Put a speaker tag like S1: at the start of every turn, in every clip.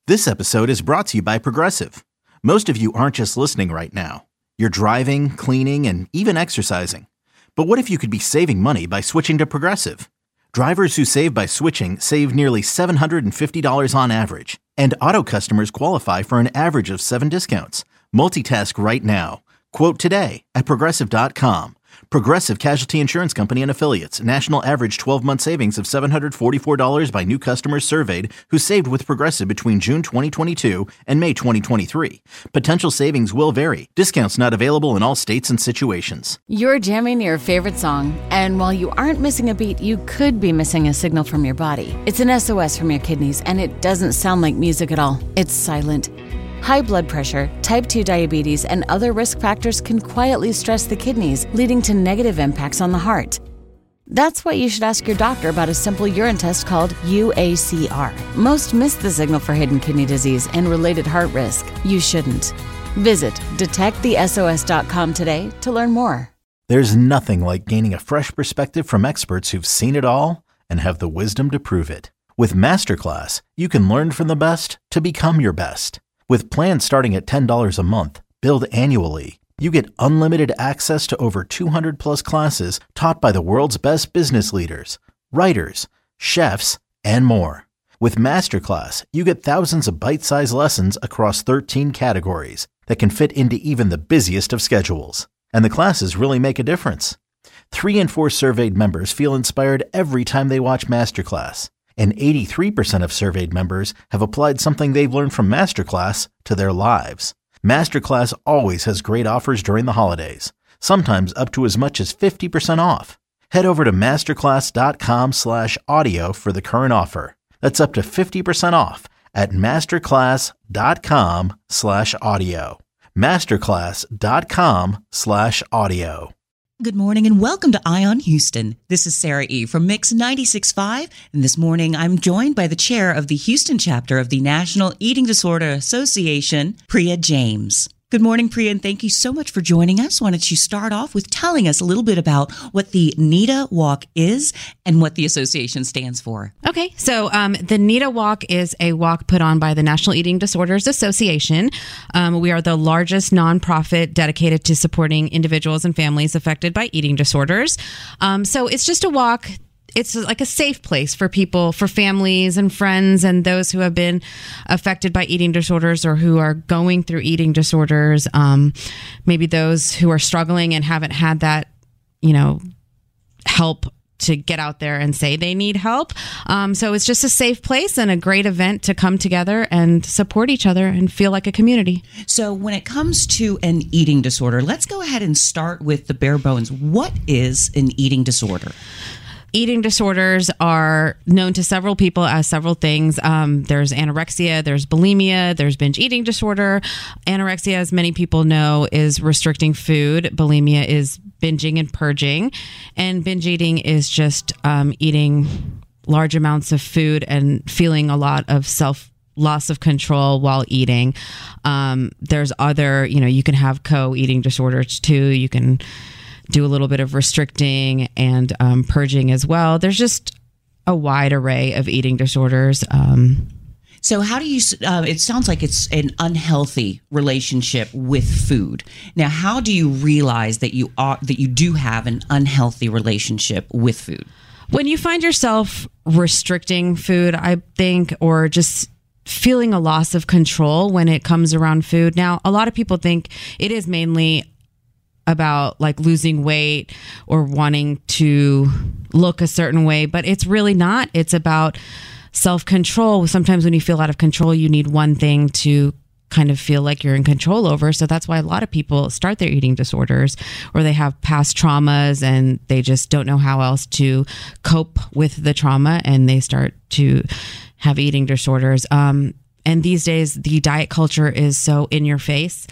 S1: This episode is brought to you by Progressive. Most of you aren't just listening right now. You're driving, cleaning, and even exercising. But what if you could be saving money by switching to Progressive? Drivers who save by switching save nearly $750 on average. And auto customers qualify for an average of 7 discounts. Multitask right now. Quote today at Progressive.com. Progressive Casualty Insurance Company and Affiliates. National average 12-month savings of $744 by new customers surveyed who saved with Progressive between June 2022 and May 2023. Potential savings will vary. Discounts not available in all states and situations.
S2: You're jamming your favorite song, and while you aren't missing a beat, you could be missing a signal from your body. It's an SOS from your kidneys, and it doesn't sound like music at all. It's silent. High blood pressure, type 2 diabetes, and other risk factors can quietly stress the kidneys, leading to negative impacts on the heart. That's why you should ask your doctor about a simple urine test called UACR. Most miss the signal for hidden kidney disease and related heart risk. You shouldn't. Visit detectthesos.com today to learn more.
S1: There's nothing like gaining a fresh perspective from experts who've seen it all and have the wisdom to prove it. With Masterclass, you can learn from the best to become your best. With plans starting at $10 a month, billed annually, you get unlimited access to over 200 plus classes taught by the world's best business leaders, writers, chefs, and more. With Masterclass, you get thousands of bite-sized lessons across 13 categories that can fit into even the busiest of schedules. And the classes really make a difference. 3 in 4 surveyed members feel inspired every time they watch Masterclass. And 83% of surveyed members have applied something they've learned from Masterclass to their lives. Masterclass always has great offers during the holidays, sometimes up to as much as 50% off. Head over to masterclass.com/audio for the current offer. That's up to 50% off at masterclass.com/audio. masterclass.com/audio.
S3: Good morning and welcome to Eye on Houston. This is Sarah E. from Mix 96.5, and this morning I'm joined by the chair of the Houston chapter of the National Eating Disorder Association, Priya James. Good morning, Priya, and thank you so much for joining us. Why don't you start off with telling us a little bit about what the NEDA Walk is and what the association stands for?
S4: Okay, so the NEDA Walk is a walk put on by the National Eating Disorders Association. We are the largest nonprofit dedicated to supporting individuals and families affected by eating disorders. So it's just a walk. It's like a safe place for people, for families and friends and those who have been affected by eating disorders or who are going through eating disorders. Maybe those who are struggling and haven't had that, help to get out there and say they need help. So it's just a safe place and a great event to come together and support each other and feel like a community.
S3: So when it comes to an eating disorder, let's go ahead and start with the bare bones. What is an eating disorder?
S4: Eating disorders are known to several people as several things. There's anorexia, there's bulimia, there's binge eating disorder. Anorexia, as many people know, is restricting food. Bulimia is binging and purging. And binge eating is just eating large amounts of food and feeling a lot of loss of control while eating. There's other, you can have co-eating disorders too. You can do a little bit of restricting and purging as well. There's just a wide array of eating disorders.
S3: So how do you, it sounds like it's an unhealthy relationship with food. Now, how do you realize that you do have an unhealthy relationship with food?
S4: When you find yourself restricting food, I think, or just feeling a loss of control when it comes around food. Now, a lot of people think it is mainly about like losing weight or wanting to look a certain way, but it's really not. It's about self-control. Sometimes when you feel out of control, you need one thing to kind of feel like you're in control over. So that's why a lot of people start their eating disorders, or they have past traumas and they just don't know how else to cope with the trauma, and they start to have eating disorders. And these days, the diet culture is so in your face.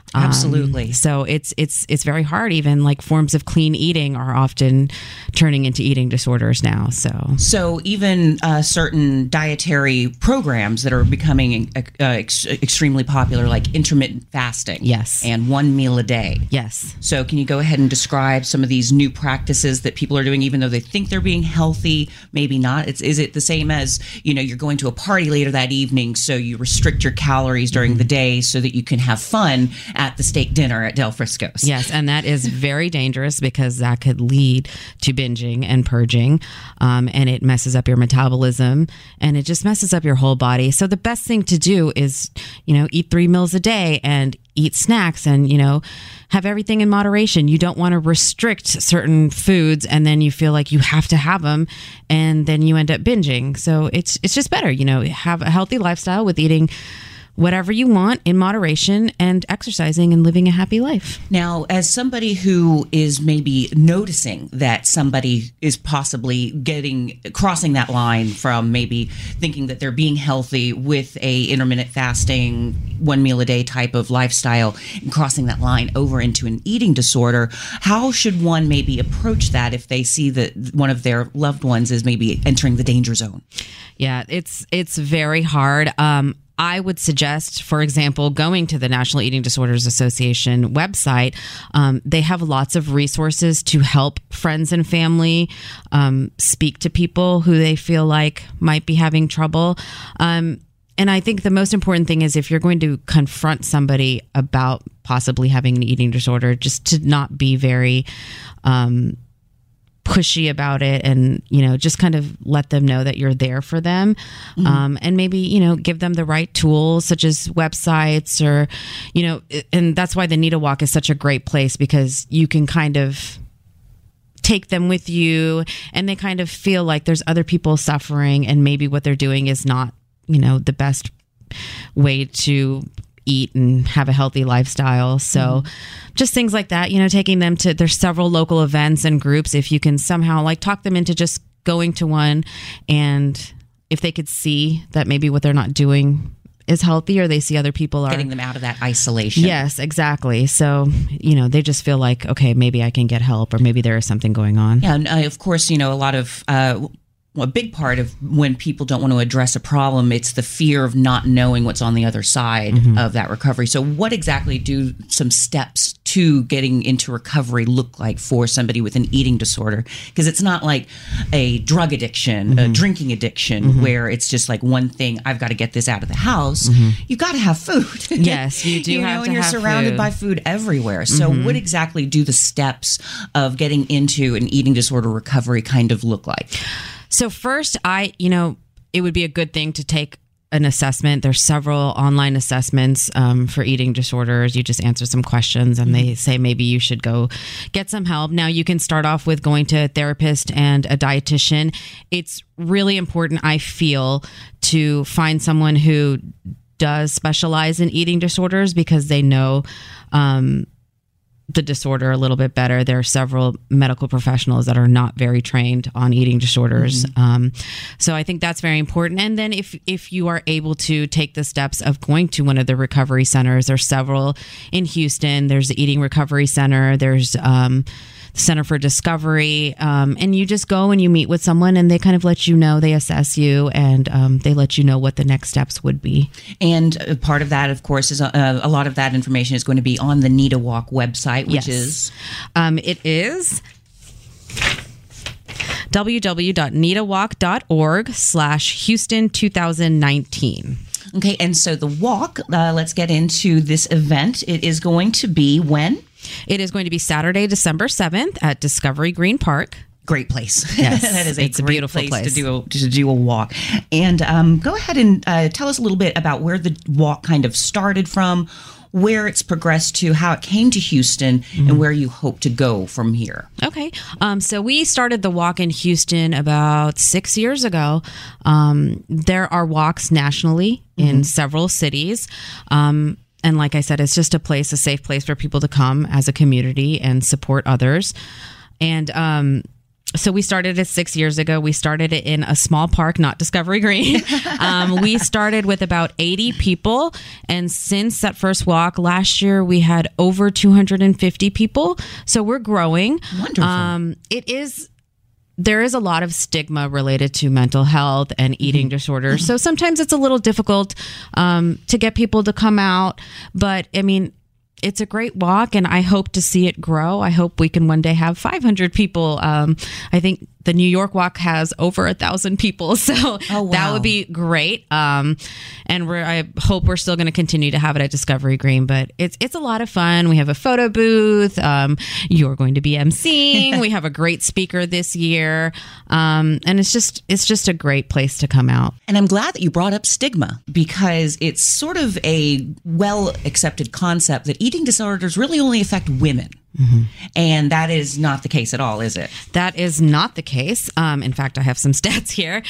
S3: Absolutely.
S4: So it's very hard. Even like forms of clean eating are often turning into eating disorders now.
S3: So even certain dietary programs that are becoming extremely popular, like intermittent fasting.
S4: Yes.
S3: And 1 meal a day.
S4: Yes.
S3: So can you go ahead and describe some of these new practices that people are doing, even though they think they're being healthy, maybe not? Is it the same as, you're going to a party later that evening, so you restrict your calories during the day so that you can have fun at the steak dinner at Del Frisco's?
S4: Yes, and that is very dangerous because that could lead to binging and purging, and it messes up your metabolism, and it just messes up your whole body. So the best thing to do is, eat 3 meals a day and eat snacks and, have everything in moderation. You don't want to restrict certain foods and then you feel like you have to have them and then you end up binging. So it's just better, have a healthy lifestyle with eating whatever you want in moderation and exercising and living a happy life.
S3: Now, as somebody who is maybe noticing that somebody is possibly crossing that line from maybe thinking that they're being healthy with a intermittent fasting, 1 meal a day type of lifestyle, and crossing that line over into an eating disorder, how should one maybe approach that if they see that one of their loved ones is maybe entering the danger zone?
S4: Yeah, it's very hard. I would suggest, for example, going to the National Eating Disorders Association website. They have lots of resources to help friends and family speak to people who they feel like might be having trouble. And I think the most important thing is if you're going to confront somebody about possibly having an eating disorder, just to not be very pushy about it and, just kind of let them know that you're there for them. And maybe, give them the right tools such as websites or, and that's why the Nita Walk is such a great place because you can kind of take them with you and they kind of feel like there's other people suffering and maybe what they're doing is not, the best way to eat and have a healthy lifestyle. So just things like that, taking them to, there's several local events and groups. If you can somehow talk them into just going to one, and if they could see that maybe what they're not doing is healthy or they see other people are
S3: getting them out of that isolation.
S4: Yes, exactly. So, they just feel like, okay, maybe I can get help or maybe there is something going on.
S3: Yeah. And of course, a lot of, a big part of when people don't want to address a problem, it's the fear of not knowing what's on the other side of that recovery. So what exactly do some steps to getting into recovery look like for somebody with an eating disorder? Because it's not like a drug addiction, a drinking addiction, where it's just like one thing, I've got to get this out of the house. You've got to have food.
S4: Yes, you do have to
S3: and you're
S4: have
S3: surrounded
S4: food.
S3: by food everywhere. So what exactly do the steps of getting into an eating disorder recovery kind of look like?
S4: So first, it would be a good thing to take an assessment. There's several online assessments for eating disorders. You just answer some questions and they say maybe you should go get some help. Now, you can start off with going to a therapist and a dietitian. It's really important, I feel, to find someone who does specialize in eating disorders because they know the disorder a little bit better. There are several medical professionals that are not very trained on eating disorders. So I think that's very important. And then if you are able to take the steps of going to one of the recovery centers, there's several in Houston. There's the Eating Recovery Center. There's the Center for Discovery. And you just go and you meet with someone and they kind of let you know, they assess you and they let you know what the next steps would be.
S3: And part of that, of course, is a lot of that information is going to be on the Nita Walk website, which is?
S4: It is www.nitawalk.org/Houston 2019.
S3: Okay, and so the walk, let's get into this event. It is going to be when?
S4: It is going to be Saturday, December 7th at Discovery Green Park.
S3: Great place.
S4: Yes,
S3: that is
S4: it's a
S3: great
S4: beautiful place.
S3: to do a walk. And go ahead and tell us a little bit about where the walk kind of started from, where it's progressed to, how it came to Houston, and where you hope to go from here.
S4: Okay. So we started the walk in Houston about 6 years ago. There are walks nationally in several cities. And like I said, it's just a safe place for people to come as a community and support others. And So we started it 6 years ago. We started it in a small park, not Discovery Green. We started with about 80 people. And since that first walk last year, we had over 250 people. So we're growing.
S3: Wonderful.
S4: There is a lot of stigma related to mental health and eating disorders. So sometimes it's a little difficult to get people to come out. But I mean, it's a great walk, and I hope to see it grow. I hope we can one day have 500 people. I think the New York walk has over 1,000 people, so that would be great. And I hope we're still going to continue to have it at Discovery Green. But it's a lot of fun. We have a photo booth. You're going to be emceeing. We have a great speaker this year, and it's just a great place to come out.
S3: And I'm glad that you brought up stigma, because it's sort of a well accepted concept that eating disorders really only affect women. Mm-hmm. And that is not the case at all, is it?
S4: That is not the case. In fact, I have some stats here.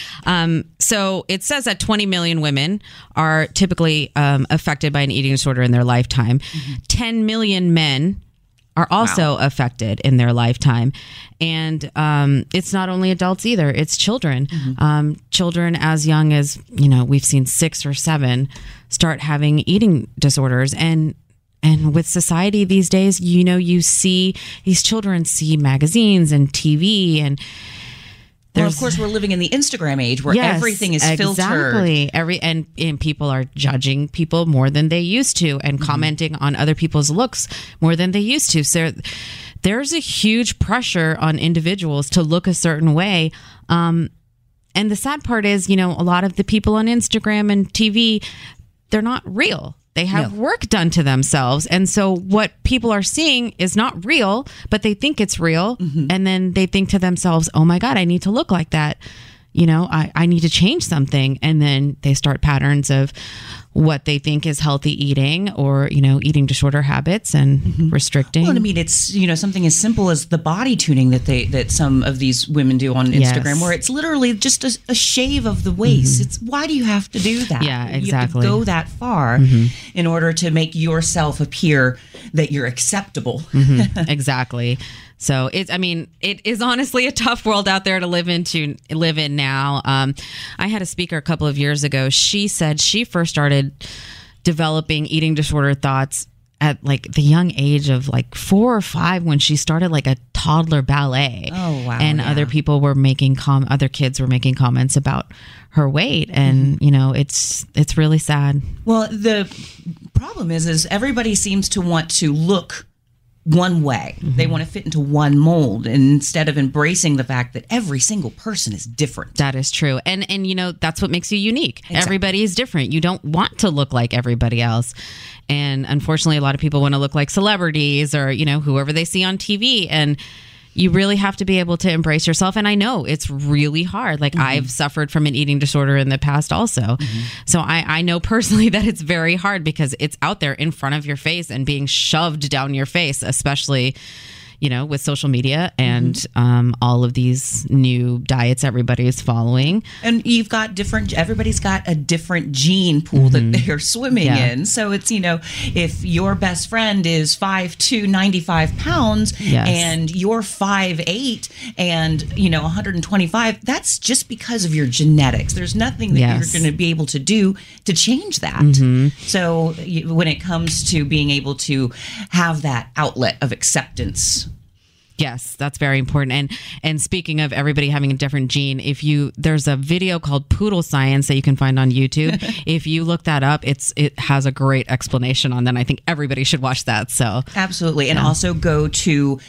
S4: So it says that 20 million women are typically affected by an eating disorder in their lifetime. Mm-hmm. 10 million men are also affected in their lifetime. And it's not only adults either, it's children. Mm-hmm. Children as young as, we've seen 6 or 7 start having eating disorders. And with society these days, you see these children see magazines and TV, and
S3: of course, we're living in the Instagram age where everything is filtered.
S4: Exactly. And people are judging people more than they used to, and commenting on other people's looks more than they used to. So there's a huge pressure on individuals to look a certain way. And the sad part is, a lot of the people on Instagram and TV, they're not real. They have work done to themselves. And so what people are seeing is not real, but they think it's real. Mm-hmm. And then they think to themselves, oh my God, I need to look like that. I need to change something. And then they start patterns of what they think is healthy eating, or, eating disorder habits and restricting.
S3: Well, I mean, it's, something as simple as the body tuning that some of these women do on Instagram, where it's literally just a shave of the waist. It's, why do you have to do that?
S4: Yeah, exactly.
S3: You have to go that far in order to make yourself appear that you're acceptable.
S4: Exactly. So it is honestly a tough world out there to live in now. I had a speaker a couple of years ago. She said she first started developing eating disorder thoughts at like the young age of like 4 or 5, when she started like a toddler ballet.
S3: Oh, wow.
S4: And other people were other kids were making comments about her weight. And, it's really sad.
S3: Well, the problem is everybody seems to want to look one way. Mm-hmm. They want to fit into one mold, instead of embracing the fact that every single person is different.
S4: That is true. And that's what makes you unique. Exactly. Everybody is different. You don't want to look like everybody else. And unfortunately, a lot of people want to look like celebrities or, whoever they see on TV. And you really have to be able to embrace yourself. And I know it's really hard. Like I've suffered from an eating disorder in the past also. So I know personally that it's very hard, because it's out there in front of your face and being shoved down your face, especially, with social media and all of these new diets everybody's following.
S3: And everybody's got a different gene pool that they're swimming in. So it's, if your best friend is 5'2", 95 pounds, and you're 5'8", and, 125, that's just because of your genetics. There's nothing that you're going to be able to do to change that. So when it comes to being able to have that outlet of acceptance.
S4: Yes, that's very important. And speaking of everybody having a different gene, there's a video called Poodle Science that you can find on YouTube. If you look that up, it has a great explanation on that. I think everybody should watch that. So
S3: absolutely. And also go to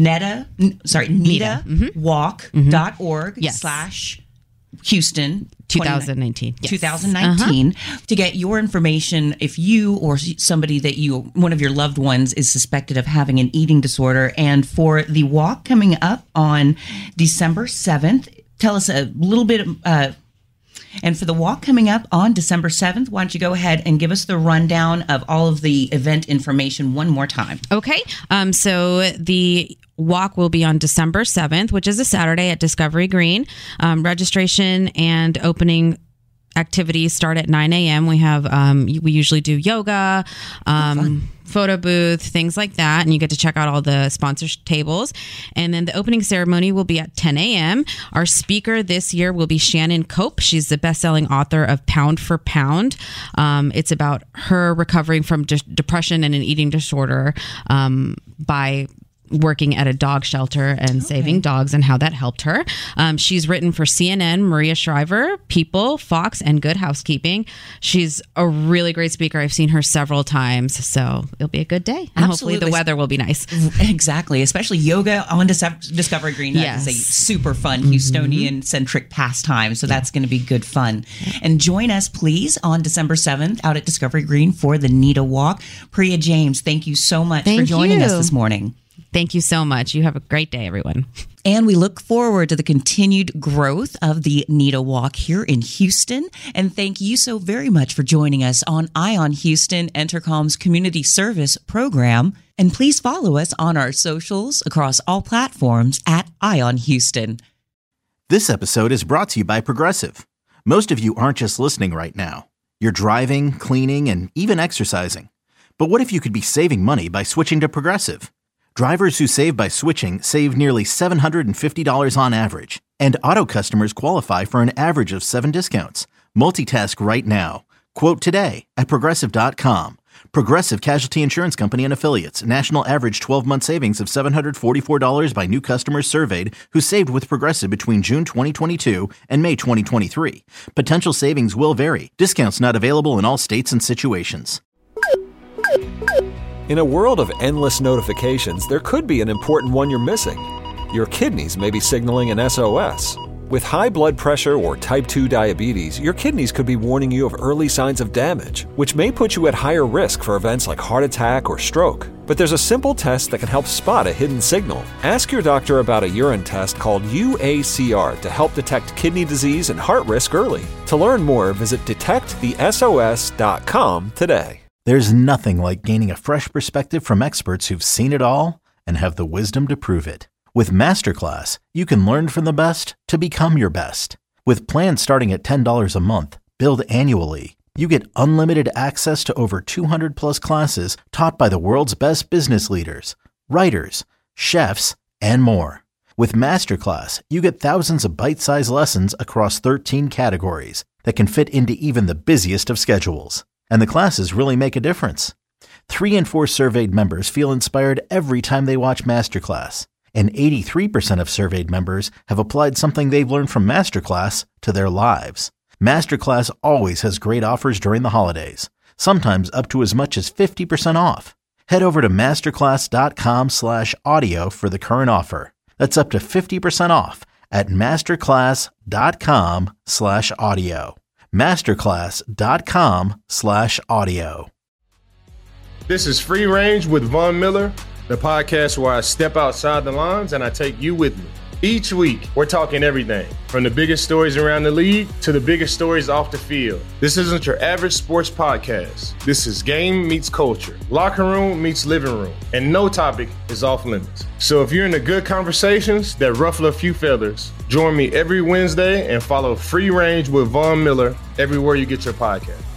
S3: NEDAwalk.org/Houston
S4: 2019.
S3: 2019 to get your information if you or somebody one of your loved ones is suspected of having an eating disorder. And for the walk coming up on December 7th, tell us a little bit. And for the walk coming up on December 7th, why don't you go ahead and give us the rundown of all of the event information one more time?
S4: Okay. So the walk will be on December 7th, which is a Saturday at Discovery Green. Registration and opening activities start at 9 a.m. We have we usually do yoga, photo booth, things like that. And you get to check out all the sponsor tables. And then the opening ceremony will be at 10 a.m. Our speaker this year will be Shannon Cope. She's the best-selling author of Pound for Pound. It's about her recovering from depression and an eating disorder by working at a dog shelter and saving dogs and how that helped her. She's written for CNN, Maria Shriver, People, Fox, and Good Housekeeping. She's a really great speaker. I've seen her several times, so it'll be a good day. And hopefully the weather will be nice.
S3: Exactly, especially yoga on Discovery Green. That is a super fun Houstonian-centric pastime, so that's going to be good fun. And join us, please, on December 7th out at Discovery Green for the NEDA Walk. Priya James, thank you so much for joining us this morning.
S4: Thank you so much. You have a great day, everyone.
S3: And we look forward to the continued growth of the NEDA Walk here in Houston. And thank you so very much for joining us on ION Houston, Entercom's community service program. And please follow us on our socials across all platforms at ION Houston.
S1: This episode is brought to you by Progressive. Most of you aren't just listening right now. You're driving, cleaning, and even exercising. But what if you could be saving money by switching to Progressive? Drivers who save by switching save nearly $750 on average, and auto customers qualify for an average of 7 discounts. Multitask right now. Quote today at Progressive.com. Progressive Casualty Insurance Company and Affiliates. National average 12-month savings of $744 by new customers surveyed who saved with Progressive between June 2022 and May 2023. Potential savings will vary. Discounts not available in all states and situations.
S5: In a world of endless notifications, there could be an important one you're missing. Your kidneys may be signaling an SOS. With high blood pressure or type 2 diabetes, your kidneys could be warning you of early signs of damage, which may put you at higher risk for events like heart attack or stroke. But there's a simple test that can help spot a hidden signal. Ask your doctor about a urine test called UACR to help detect kidney disease and heart risk early. To learn more, visit detectthesos.com today.
S1: There's nothing like gaining a fresh perspective from experts who've seen it all and have the wisdom to prove it. With Masterclass, you can learn from the best to become your best. With plans starting at $10 a month, billed annually, you get unlimited access to over 200 plus classes taught by the world's best business leaders, writers, chefs, and more. With Masterclass, you get thousands of bite-sized lessons across 13 categories that can fit into even the busiest of schedules. And the classes really make a difference. 3 in 4 surveyed members feel inspired every time they watch Masterclass. And 83% of surveyed members have applied something they've learned from Masterclass to their lives. Masterclass always has great offers during the holidays, sometimes up to as much as 50% off. Head over to masterclass.com/audio for the current offer. That's up to 50% off at masterclass.com/audio. masterclass.com/audio.
S6: This is Free Range with Von Miller, the podcast where I step outside the lines and I take you with me. Each week, we're talking everything from the biggest stories around the league to the biggest stories off the field. This isn't your average sports podcast. This is game meets culture, locker room meets living room, and no topic is off limits. So if you're into good conversations that ruffle a few feathers, join me every Wednesday and follow Free Range with Von Miller everywhere you get your podcast.